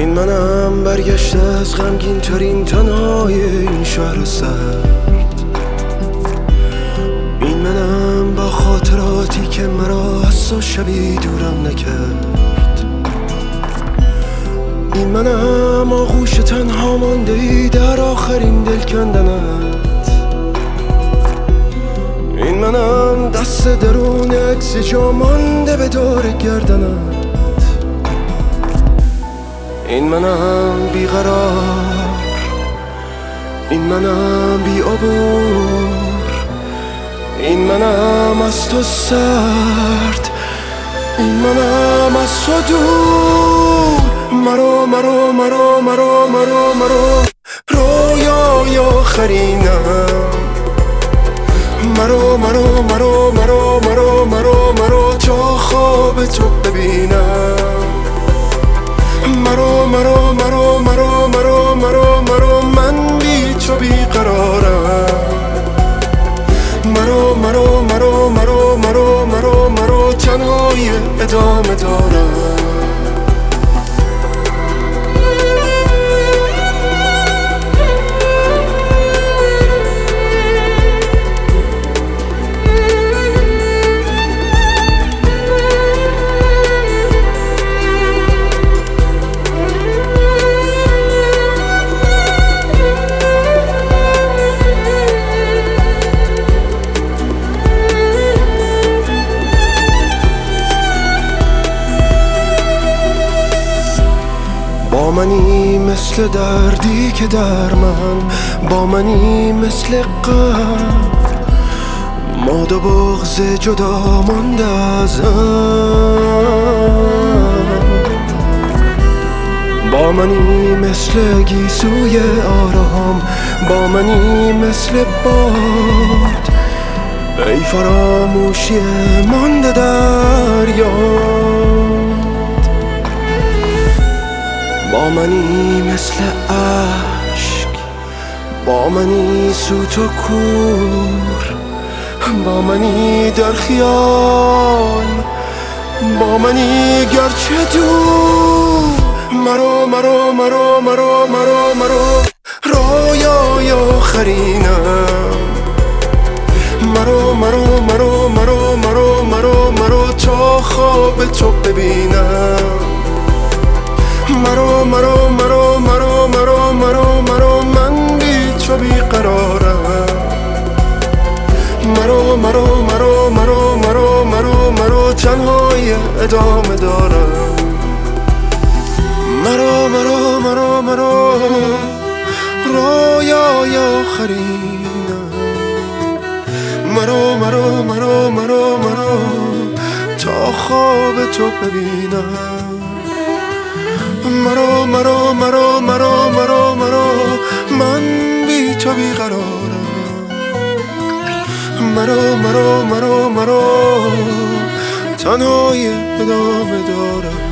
منم برگشته از غمگین ترین تنهای این شهر سرد. این منم با خاطراتی که مرا از تو شبی دورم نکرد. این منم آغوش تنها مانده ای در آخرین دل کندنت. این منم دست درون عکس جا مانده به دور گردنت. این منم بیقرار، این منم بی عبور، این منم از تو سرد، این منم از تو دور. مرو مرو مرو مرو مرو مرو رویای آخرینم. مرو مرو مرو مرو مرو مرو مرو تا خواب تو ببینم. مرو مرو مرو مرو مرو مرو مرو من بی تو بیقرارم. مرو مرو مرو مرو مرو مرو مرو تنهای ادامه دارم. با منی مثل دردی که در من، با منی مثل غم، ماد و بغض جدا مانده ازم. با منی مثل گیسوی آرام، با منی مثل باد، ای فراموشی مانده در یاد. با منی مثل عشق، با منی سوت و کور، با منی در خیال، با منی گرچه دور. مرو مرو مرو مرو مرو مرو رویای آخرینم. مرو مرو مرو مرو مرو مرو مرو تا خواب تو ببینم. مرو مرو مرو مرو مرو مرو مرو من بی تو بیقرارم. مرو مرو مرو مرو مرو مرو مرو تنهای ادامه دارم. مرو مرو مرو مرو رویای آخرینم. مرو مرو مرو مرو مرو تا خواب تو ببینم. مرو مرو مرو مرو مرو مرو من بی تو بیقرارم. مرو مرو مرو مرو تنهای ادامه دارم.